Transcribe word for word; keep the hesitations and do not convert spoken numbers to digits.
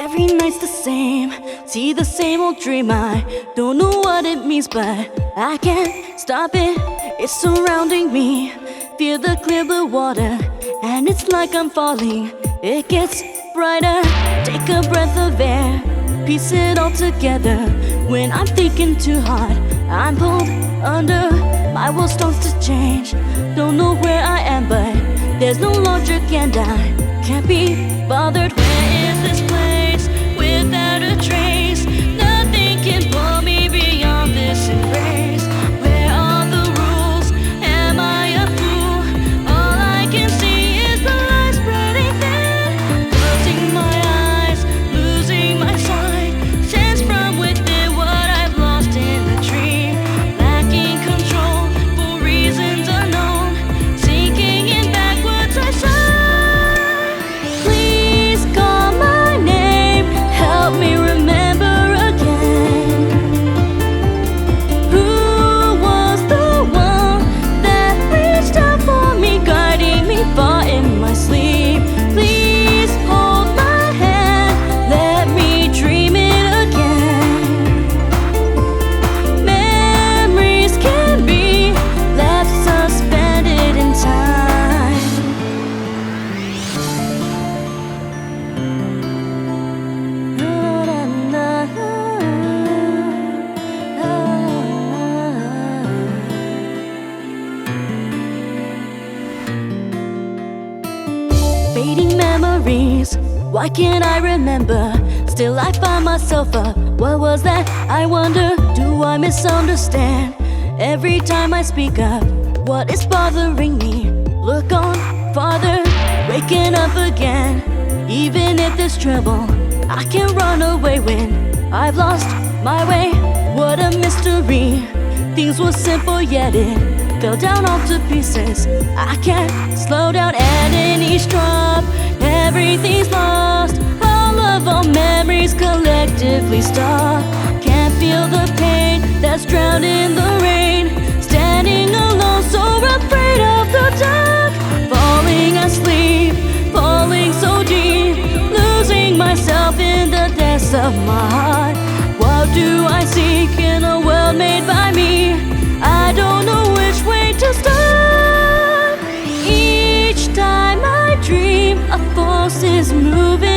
Every night's the same, see the same old dream. I don't know what it means, but I can't stop it. It's surrounding me, feel the clear blue water, and it's like I'm falling. It gets brighter, take a breath of air, piece it all together. When I'm thinking too hard, I'm pulled under. My world starts to change, don't know where I am, but there's no logic and I can't be bothered. Where is this place without a trace? Nothing can pull me beyond this embrace. Where are the rules? Am I a fool? All I can see is the light spreading thin. Closing my eyes, losing my sight. Sense from within what I've lost in the dream. Lacking control for reasons unknown. Sinking in backwards I sigh. Help me remember again. Who was the one that reached out for me, guiding me far in my sleep? Please hold my hand, let me dream it again. Memories can be left suspended in time. Fading memories, why can't I remember? Still I find myself up, what was that? I wonder, do I misunderstand? Every time I speak up, what is bothering me? Look on farther, waking up again. Even if there's trouble, I can't run away when I've lost my way. What a mystery, things were simple yet it fell down all to pieces. I can't slow down at any drop. Everything's lost. All of our memories collectively stop. Can't feel the pain that's drowned in the rain. Standing alone, so afraid of the dark. Falling asleep, falling so deep. Losing myself in the depths of my heart. What do I seek in a world made by me? I don't know which way to start. Each time I dream, a force is moving.